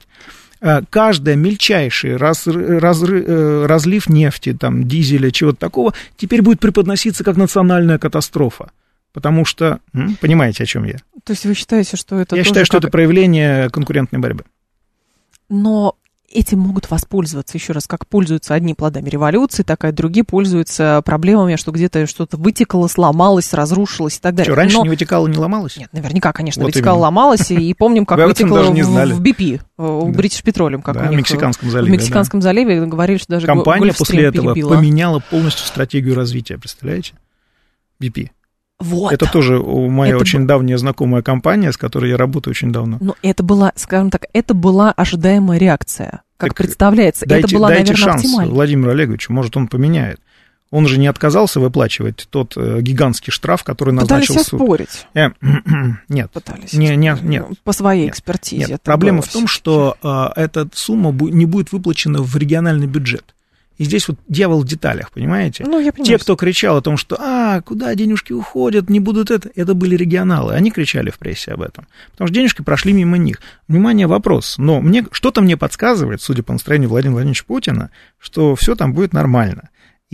Каждый мельчайший раз, раз, разлив нефти, там, дизеля, чего-то такого, теперь будет преподноситься как национальная катастрофа. Потому что, понимаете, о чем я? То есть вы считаете, что это... Я тоже считаю, что как... это проявление конкурентной борьбы. Но этим могут воспользоваться, еще раз, как пользуются одни плодами революции, так и другие пользуются проблемами, что где-то что-то вытекло, сломалось, разрушилось и так далее. Что, раньше Но... не вытекало, не ломалось? Нет, наверняка, конечно, вот вытекало, ломалось, и помним, как вытекло в би пи, в British Petroleum, как у них в Мексиканском заливе. В Мексиканском заливе говорили, что даже компания после этого поменяла полностью стратегию развития, представляете? би пи. Вот. Это тоже моя это очень б... давняя знакомая компания, с которой я работаю очень давно. Но это была, скажем так, это была ожидаемая реакция, как так представляется. Дайте, это была, дайте наверное, шанс оптимальной. Владимиру Олеговичу, может, он поменяет. Он же не отказался выплачивать тот э, гигантский штраф, который назначил Пытались суд. Оспорить. Э, нет. Пытались. Не, не, нет. По своей нет. экспертизе. Нет. Проблема в том, что э, эта сумма бу- не будет выплачена в региональный бюджет. И здесь вот дьявол в деталях, понимаете? Ну, я понимаю. Те, кто кричал о том, что «а, куда денежки уходят, не будут это», это были регионалы, они кричали в прессе об этом, потому что денежки прошли мимо них. Внимание, вопрос, но мне, что-то мне подсказывает, судя по настроению Владимира Владимировича Путина, что все там будет нормально.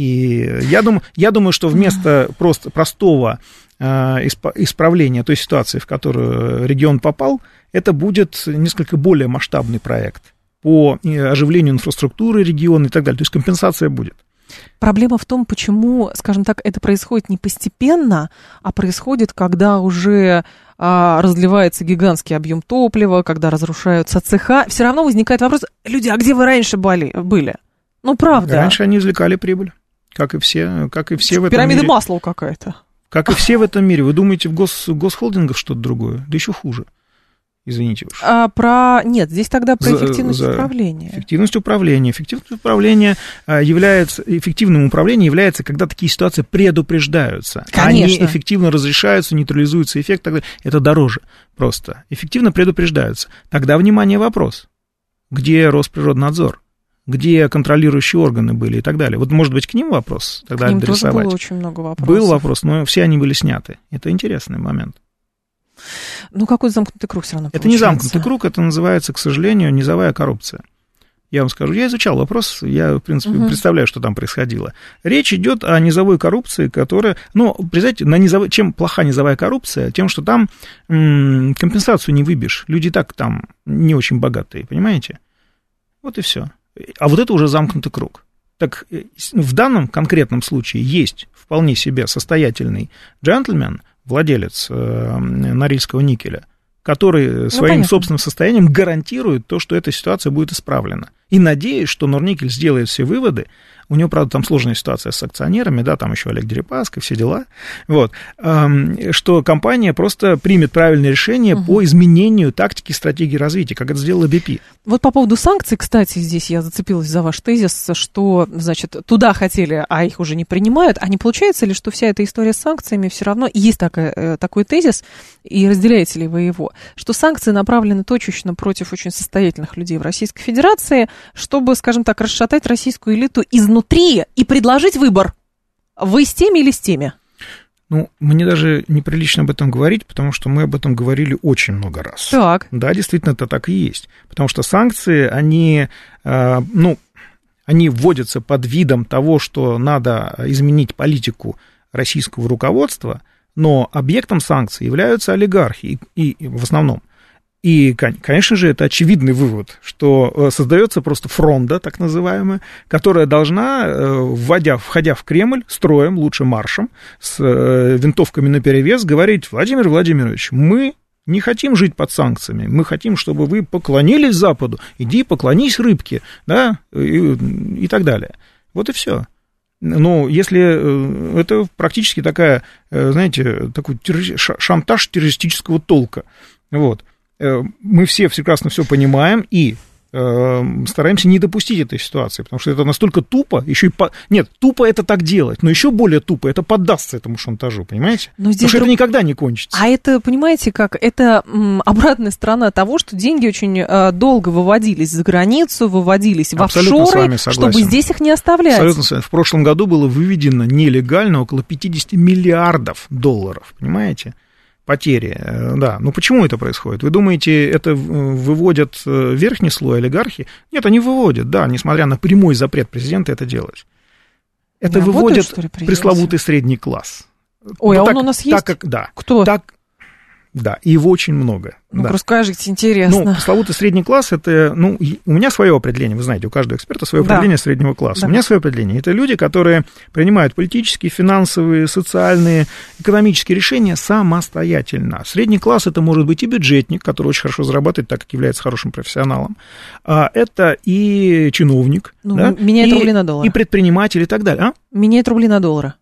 И я думаю, я думаю, что вместо просто простого э, исправления той ситуации, в которую регион попал, это будет несколько более масштабный проект по оживлению инфраструктуры региона и так далее. То есть компенсация будет. Проблема в том, почему, скажем так, это происходит не постепенно, а происходит, когда уже а, разливается гигантский объем топлива, когда разрушаются цеха. Все равно возникает вопрос: люди, а где вы раньше были? были? Ну, правда. Раньше они извлекали прибыль, как и все, как и все в этом Пирамида мире. Маслоу какая-то. Как и все в этом мире. Вы думаете, в гос, госхолдингах что-то другое? Да еще хуже. Извините уж. А про... Нет, здесь тогда про за, эффективность за управления. Эффективность управления. Эффективность управления является... Эффективным управлением является, когда такие ситуации предупреждаются. Конечно. Они эффективно разрешаются, нейтрализуется эффект. Тогда это дороже просто. Эффективно предупреждаются. Тогда, внимание, вопрос. Где Росприроднадзор? Где контролирующие органы были и так далее? Вот, может быть, к ним вопрос тогда к ним адресовать? тоже было очень много вопросов. Был вопрос, но все они были сняты. Это интересный момент. Ну, какой замкнутый круг все равно Это получается. не замкнутый круг, это называется, к сожалению, низовая коррупция. Я вам скажу, я изучал вопрос, я, в принципе, угу. представляю, что там происходило. Речь идет о низовой коррупции, которая, ну, представляете, на низовой, чем плоха низовая коррупция? Тем, что там м- компенсацию не выбьешь. Люди и так там не очень богатые, понимаете? Вот и все. А вот это уже замкнутый круг. Так в данном конкретном случае есть вполне себе состоятельный джентльмен, владелец э, Норильского никеля, который своим понятно. собственным состоянием гарантирует то, что эта ситуация будет исправлена. И надеюсь, что Норникель сделает все выводы. У него, правда, там сложная ситуация с акционерами, да, там еще Олег Дерипаска, все дела, вот, что компания просто примет правильное решение угу. по изменению тактики и стратегии развития, как это сделала би пи. Вот по поводу санкций, кстати, здесь я зацепилась за ваш тезис, что, значит, туда хотели, а их уже не принимают. А не получается ли, что вся эта история с санкциями все равно, есть такая, такой тезис, и разделяете ли вы его, что санкции направлены точечно против очень состоятельных людей в Российской Федерации, чтобы, скажем так, расшатать российскую элиту изнутри и предложить выбор. Вы с теми или с теми? Ну, мне даже неприлично об этом говорить, потому что мы об этом говорили очень много раз. Так. Да, действительно, это так и есть. Потому что санкции, они, э, ну, они вводятся под видом того, что надо изменить политику российского руководства, но объектом санкций являются олигархи, и, и в основном. И, конечно же, это очевидный вывод, что создается просто фронта, так называемая, которая должна, вводя, входя в Кремль, строем, лучше маршем, с винтовками наперевес, говорить: Владимир Владимирович, мы не хотим жить под санкциями, мы хотим, чтобы вы поклонились Западу, иди поклонись рыбке, да, и, и так далее. Вот и все. Ну, если это практически такая, знаете, такой шантаж террористического толка, вот. Мы все прекрасно все понимаем и э, стараемся не допустить этой ситуации, потому что это настолько тупо, еще и по... нет, тупо это так делать, но еще более тупо это поддастся этому шантажу, понимаете? Но здесь потому что друг... это никогда не кончится. А это, понимаете, как это м, обратная сторона того, что деньги очень э, долго выводились за границу, выводились в абсолютно офшоры, чтобы здесь их не оставлять. Абсолютно. В прошлом году было выведено нелегально около пятьдесят миллиардов долларов, понимаете? Потери, да. Ну, почему это происходит? Вы думаете, это выводят верхний слой олигархи? Нет, они выводят, да, несмотря на прямой запрет президента это делать. Это не выводят работают, пресловутый средний класс. Ой, ну, а так, он у нас есть? Так как, да. Кто? Так, да, и его очень много. Ну, да. расскажите, интересно. Ну, пресловутый средний класс, это, ну, у меня свое определение, вы знаете, у каждого эксперта свое да. определение среднего класса. Да. У меня свое определение. Это люди, которые принимают политические, финансовые, социальные, экономические решения самостоятельно. Средний класс — это может быть и бюджетник, который очень хорошо зарабатывает, так как является хорошим профессионалом. А это и чиновник, ну, да? меняет и, рубли на доллары. И предприниматель и так далее. А? Меняет рубли на доллары.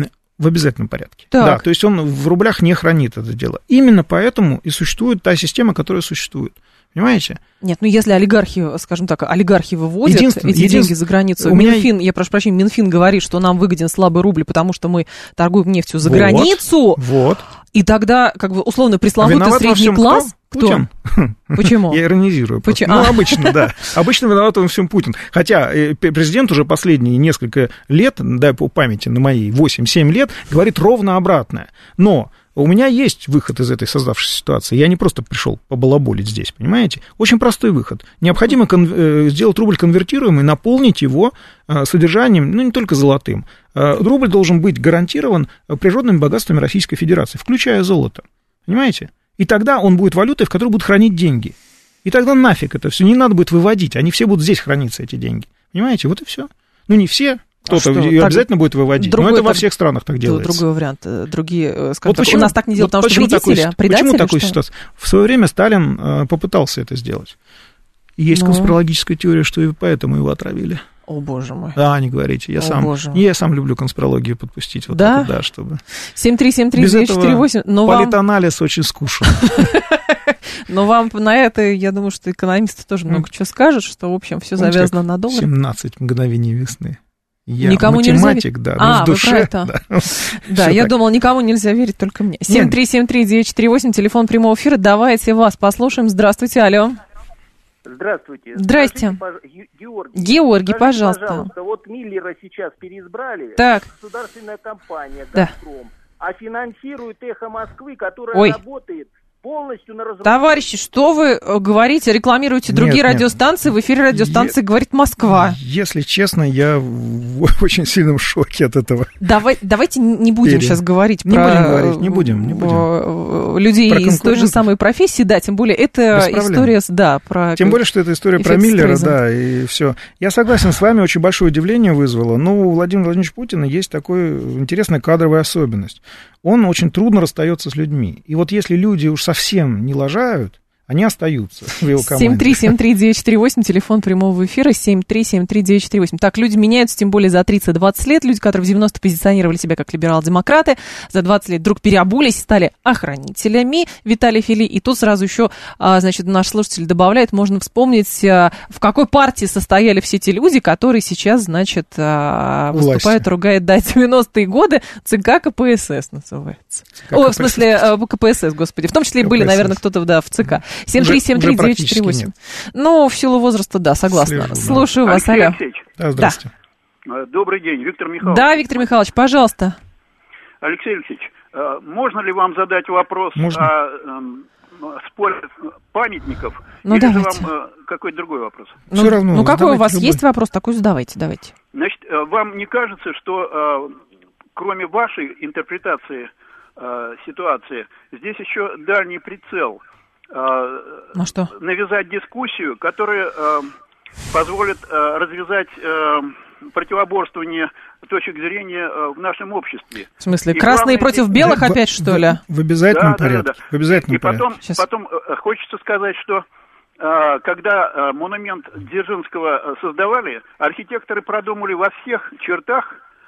В обязательном порядке. Так. Да, то есть он в рублях не хранит это дело. Именно поэтому и существует та система, которая существует. Понимаете? Нет, ну если олигархи, скажем так, олигархи выводят единственное, эти единственное, деньги за границу, у меня... Минфин, я прошу прощения, Минфин говорит, что нам выгоден слабый рубль, потому что мы торгуем нефтью за вот, границу. Вот. И тогда, как бы, условно, пресловутый а средний класс... Кто? Путин. Почему? Я иронизирую. Почему? Ну, обычно, да. Обычно виноват во всем Путин. Хотя президент уже последние несколько лет, дай по памяти на моей, восемь-семь лет, говорит ровно обратное. Но у меня есть выход из этой создавшейся ситуации. Я не просто пришел побалаболить здесь, понимаете? Очень простой выход. Необходимо кон- сделать рубль конвертируемый, наполнить его содержанием, ну, не только золотым. Рубль должен быть гарантирован природными богатствами Российской Федерации, включая золото. Понимаете? И тогда он будет валютой, в которой будут хранить деньги. И тогда нафиг это все, не надо будет выводить, они все будут здесь храниться, эти деньги. Понимаете? Вот и все. Ну, не все. Кто-то а ее обязательно будет выводить, но это так, во всех странах так делается. Другой вариант, другие, скажем вот так, почему, у нас так не делают, вот потому что вредители, такой, предатели, почему такую что? ситуацию? В свое время Сталин попытался это сделать. И есть ну. конспирологическая теория, что и поэтому его отравили. О, боже мой. Да, не говорите, я, О, сам, я сам люблю конспирологию подпустить. Вот да? Так, да, чтобы... семь три семь три девять четыре восемь. Политанализ вам... очень скучен. Но вам на это, я думаю, что экономисты тоже много чего скажут, что, в общем, все завязано на доллар. семнадцать мгновений весны. Я никому математик, нельзя... да, а, в душе. Да, да я так. думала, никому нельзя верить, только мне. семь три семь три девять четыре восемь, телефон прямого эфира. Давайте вас послушаем. Здравствуйте, алло. Здравствуйте. Здравствуйте. Скажите, Георгий, Георгий, скажите, пожалуйста. пожалуйста, вот Миллера сейчас переизбрали, так. государственная компания да. «Газпром», а финансирует «Эхо Москвы», которая Ой. работает полностью на разработку. Товарищи, что вы говорите, рекламируете другие нет, радиостанции, нет. в эфире радиостанции е- говорит Москва. Если честно, я в очень сильном шоке от этого. Давай, давайте не будем Пере. сейчас говорить не про будем говорить, не будем, не будем. людей из той же самой профессии, да, тем более это история, да, про... Тем более, что это история про Миллера, стресса. Да, и все. Я согласен с вами, очень большое удивление вызвало, но у Владимира Владимировича Путина есть такая интересная кадровая особенность. он очень трудно расстается с людьми. И вот если люди уж совсем не лажают, они остаются в его команде. семь три семь три девять четыре восемь, телефон прямого эфира, семь три семь три девять четыре восемь. Так, люди меняются, тем более за тридцать-двадцать лет. Люди, которые в девяностые позиционировали себя как либерал-демократы, за двадцать лет вдруг переобулись и стали охранителями. Виталий Фили. И тут сразу еще, значит, наш слушатель добавляет, можно вспомнить, в какой партии состояли все те люди, которые сейчас, значит, выступают, ругают, да, девяностые годы. ЦК КПСС называется. О, в смысле, КПСС, господи. В том числе и были, наверное, кто-то, да, в ЦК. семь три семь три девять четыре восемь. Ну, в силу возраста, да, согласна. Слежу, Слушаю да. вас, Алексей алло. Алексеевич. Да, здравствуйте. Да. Добрый день, Виктор Михайлович. Да, Виктор Михайлович, пожалуйста. Алексей Алексеевич, можно ли вам задать вопрос можно. о споре памятников? Ну, или давайте. же вам какой-то другой вопрос? Ну, Все равно. Ну, какой у вас любой. есть вопрос, такой задавайте, давайте. Значит, вам не кажется, что кроме вашей интерпретации ситуации, здесь еще дальний прицел? Ну что? Навязать дискуссию, которая э, позволит э, развязать э, противоборствование точек зрения э, в нашем обществе. В смысле, и красные главное, против в, белых в, опять, в, что ли? В, в обязательном да, порядке. Да, да, да. В обязательном и потом, порядке. потом э, хочется сказать, что э, когда э, монумент Дзержинского создавали, архитекторы продумали во всех чертах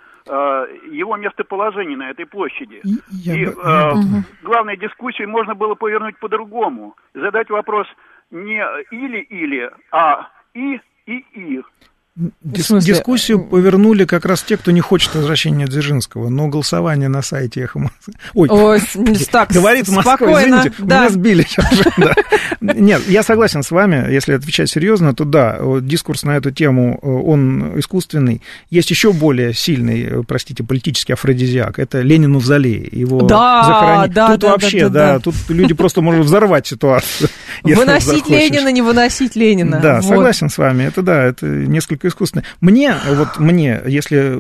его местоположение на этой площади. Я, и я, э, я главной дискуссию можно было повернуть по-другому. Задать вопрос не или-или, а и-и-и. Дис- дискуссию повернули как раз те, кто не хочет возвращения Дзержинского, но голосование на сайте Эхо Москвы... Ой, Ой, так, говорит Москва, спокойно, извините, да. меня сбили сейчас же, да. Нет, я согласен с вами, если отвечать серьезно, то да, дискурс на эту тему, он искусственный. Есть еще более сильный, простите, политический афродизиак, это Ленин мавзолей, его да, захоронить. Да, тут да, вообще, да, да, да, тут люди просто могут взорвать ситуацию. Выносить Ленина, не выносить Ленина. Да, согласен с вами, это да, это несколько искусственно. Мне, вот мне, если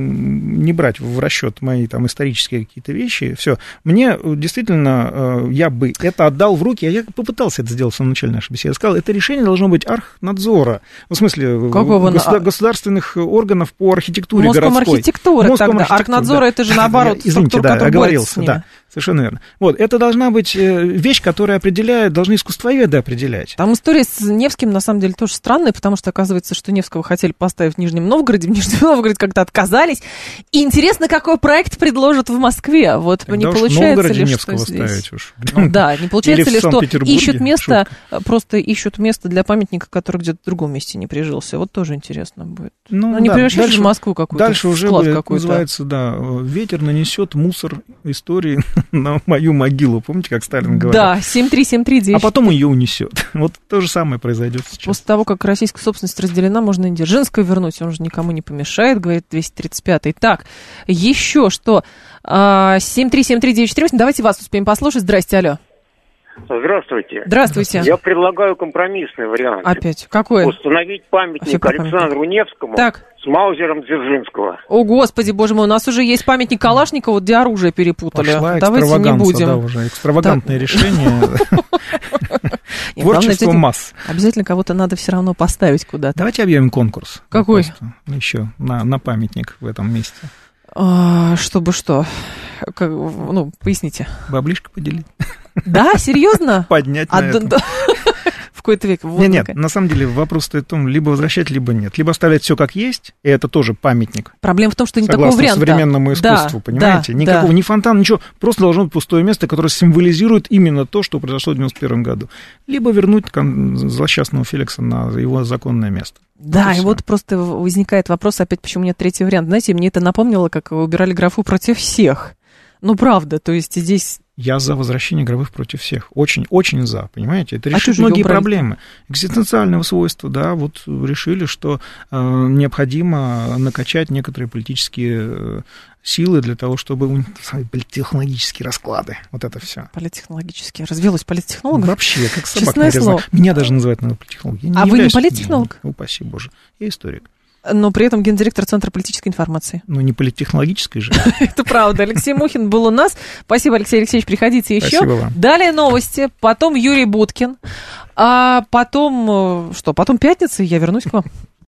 не брать в расчет мои там исторические какие-то вещи, все, мне действительно, я бы это отдал в руки, а я попытался это сделать в самом начале нашей беседы, я сказал, это решение должно быть архнадзора, в смысле Какого? Государ- государственных органов по архитектуре Моском городской. архитектура Моском тогда, архитектура, архнадзора да. это же наоборот, Извините, структура, да, оговорился, да. Совершенно верно. Вот, это должна быть вещь, которая определяет, должны искусствоведы определять. Там история с Невским, на самом деле, тоже странная, потому что оказывается, что Невского хотели поставить в Нижнем Новгороде, в Нижнем Новгороде как-то отказались. И интересно, какой проект предложат в Москве. Вот Тогда не уж получается ли, Невского что здесь... ставить уж. Ну, да, не получается Или ли, в что Санкт-Петербурге. ищут место, Шутка. просто ищут место для памятника, который где-то в другом месте не прижился. Вот тоже интересно будет. Ну, ну не да, превращать дальше, в Москву какую-то, дальше уже склад будет, какой-то. Называется, да, ветер нанесет мусор истории на мою могилу. Помните, как Сталин говорил? Да, семь три семь три девять. А потом ее унесет. Вот то же самое произойдет сейчас. После того, как российская собственность разделена, можно и Дзержинского вернуть, он же никому не помешает, говорит двести тридцать пятый. Так, еще что? семь три семь три девять четыре восемь, давайте вас успеем послушать. Здрасте, алло. Здравствуйте. Здравствуйте. Я предлагаю компромиссный вариант. Опять? Какой? Установить памятник Какой Александру памятник? Невскому Так. с маузером Дзержинского. О, господи, боже мой, у нас уже есть памятник Калашникова, где оружие перепутали. Пошла Давайте не будем. Да, уже экстравагантное решение. Творчество масс. Обязательно кого-то надо все равно поставить куда-то. Давайте объявим конкурс. Какой? Еще на памятник в этом месте. Чтобы что? Ну, поясните. Баблишко поделить. Да, серьезно? Поднять на этом. В какой-то век. Нет, нет, на самом деле вопрос стоит в том, либо возвращать, либо нет. Либо оставлять все как есть, и это тоже памятник. Проблема в том, что не такого варианта. Согласно современному искусству, да, понимаете? Да, Никакого, да. ни фонтана, ничего. Просто должно быть пустое место, которое символизирует именно то, что произошло в девяносто первом году. Либо вернуть злосчастного Феликса на его законное место. Да, вот и вот просто возникает вопрос опять, почему нет третьего варианта. Знаете, мне это напомнило, как убирали графу против всех. Ну, правда, то есть здесь... Я за возвращение гробов против всех. Очень, очень за, понимаете? Это А решит что многие убрали? проблемы. Экзистенциального свойства, да, вот решили, что э, необходимо накачать некоторые политические э, силы для того, чтобы политтехнологические расклады, вот это все. Политтехнологически. Развелось политтехнологов? Вообще, как собака Честное нарезана. слово. Меня даже называют наверное, политтехнолог. Я не А вы не являюсь- политтехнолог? Не, упаси боже. Я историк. Но при этом гендиректор Центра политической информации. Ну, не политтехнологической же. Это правда. Алексей Мухин был у нас. Спасибо, Алексей Алексеевич, приходите еще. Спасибо вам. Далее новости, потом Юрий Буткин, а потом, э, что, потом пятница, и я вернусь к вам.